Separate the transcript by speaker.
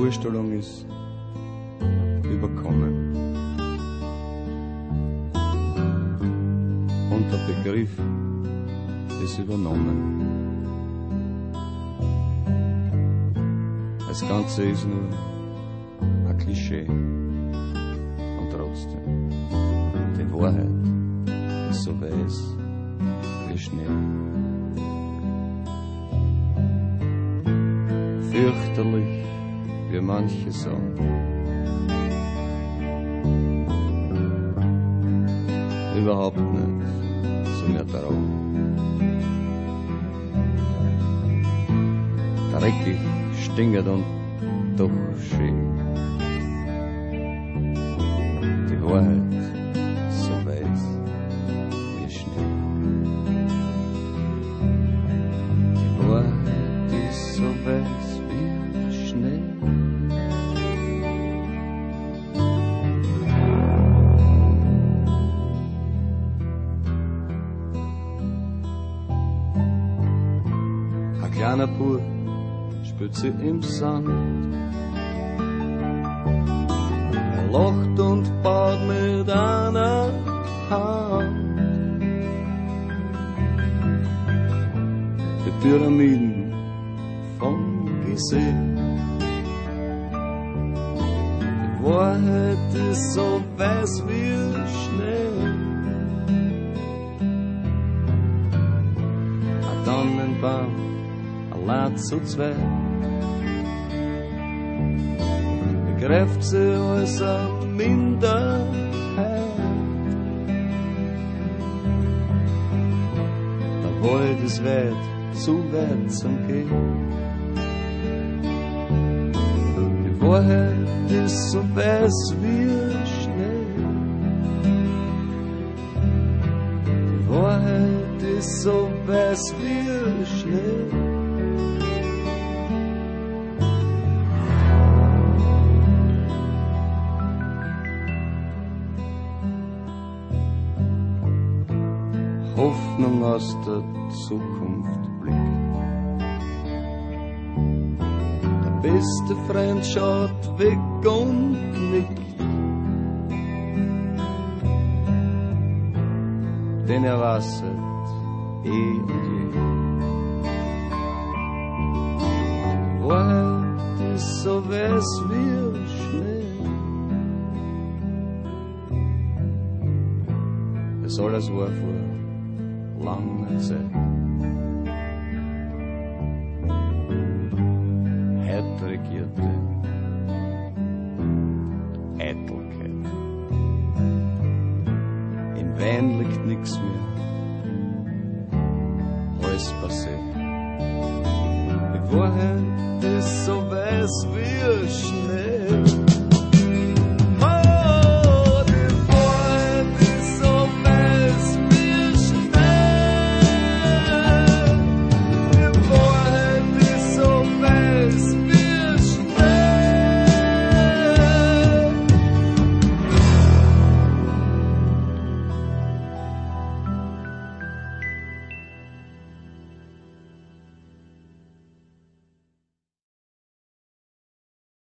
Speaker 1: Vorstellung ist überkommen. Und der Begriff ist übernommen. Das Ganze ist nur ein Klischee. Und trotzdem, die Wahrheit ist so weiß wie Schnee. Fürchterlich, wie manche sagen. Überhaupt nicht, so mir darauf. Dreckig, stinkend und doch schön. Die Wahrheit so weiß wie Schnee. Die Wahrheit ist so weiß wie Schnee. Ein kleiner Bub spürt sie im Sand. Er lacht und baut mit einer Hand die Pyramiden vom Gizeh. Die Wahrheit ist so weiß wie Schnee. Ein Tannenbaum, allein zu zweit, begreift sie als eine Minderheit. Der Wald ist weit, zu weit zum Gehen. Die Wahrheit ist so weiß wie Schnee. Die Wahrheit ist so weiß wie Schnee. Hoffnung aus der Zukunft blickt. Der beste Freund schaut weg und nickt, denn er weiß eh und je. Die Wahrheit ist so weiß wie Schnee. Es alles war vor lange Zeit. Heute regierte Eitelkeit. Im Wein liegt nix mehr, alles passé. Die Wahrheit ist so weiß wie Schnee.